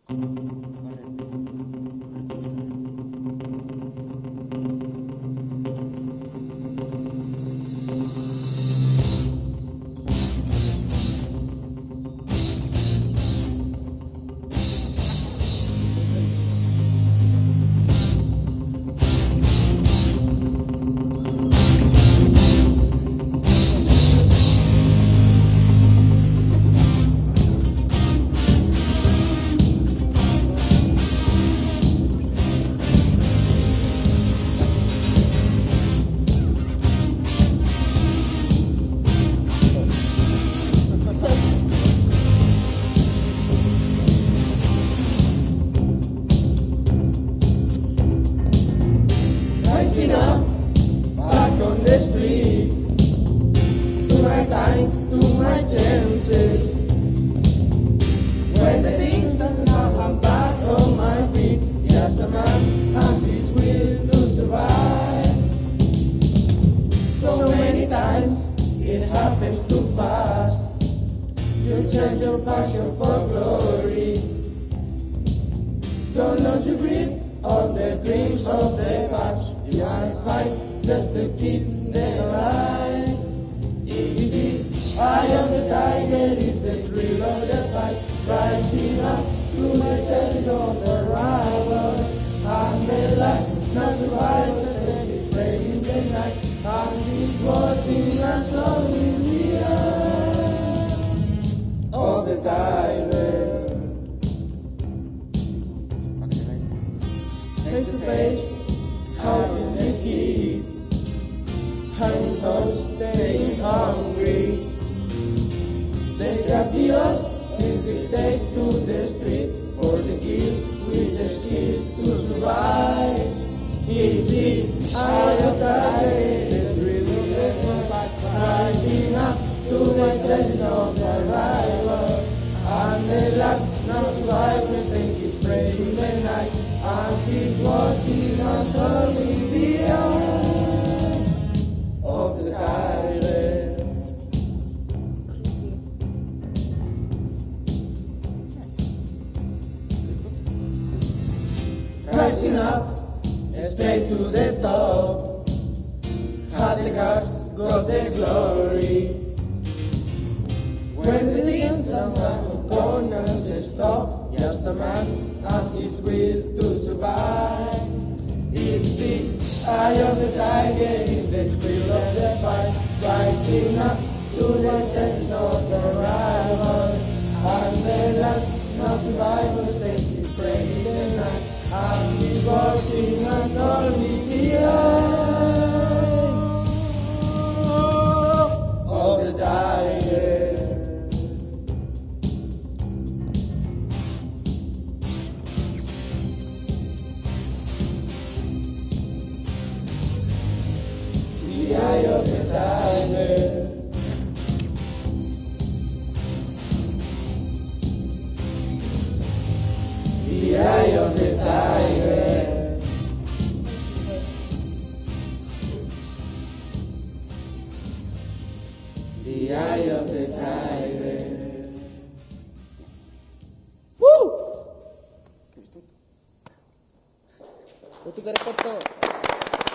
Rising up, back on the street, to my time, to my chances. When the things don't now I'm back on my feet, yes, a man has his will to survive. So many times it happens too fast. You change your passion for glory. Don't lose your grip of the dreams of the past. You must fight just to keep them alive. It's the eye of the tiger, it's the thrill of the fight. Rising up through the chances of the rival. And the last, not survival, is praying the night. And he's watching us all in the eye of the tiger. Face to face, out in the heat, hands on staying hungry. They trap the odds till we take to the street for the kill with the skill to survive. It's the eye of the tiger, the thrill of the fight, rising up to the chances of the rival. And the last, now survivors think he's praying the night. And he's watching us all in the eye of the tiger. Rising up, straight to the top. Had the guts, got the glory. When the things somehow gonna stop, just a man has his will to survive. It's the eye of the tiger, it's the thrill of the fight. Rising up to the chances of the rival. And the last, now survivors take his prey in the night. And he's watching us all with the eye of the tiger. The eye of the tiger. The eye of the tiger. The eye of the tiger. Woo! Puti ka